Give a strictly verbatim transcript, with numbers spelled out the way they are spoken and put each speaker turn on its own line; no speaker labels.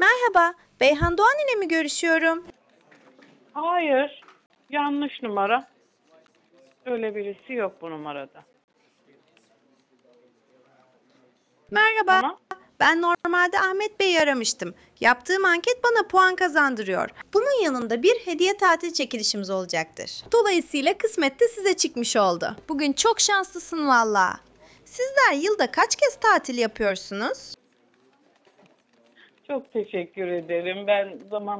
Merhaba, Beyhan Doğan ile mi görüşüyorum?
Hayır, yanlış numara. Öyle birisi yok bu numarada.
Merhaba,
Tamam.
ben normalde Ahmet Bey'i aramıştım. Yaptığım anket bana puan kazandırıyor. Bunun yanında bir hediye tatil çekilişimiz olacaktır. Dolayısıyla kısmet de size çıkmış oldu. Bugün çok şanslısın valla. Sizler yılda kaç kez tatil yapıyorsunuz?
Çok teşekkür ederim. Ben zaman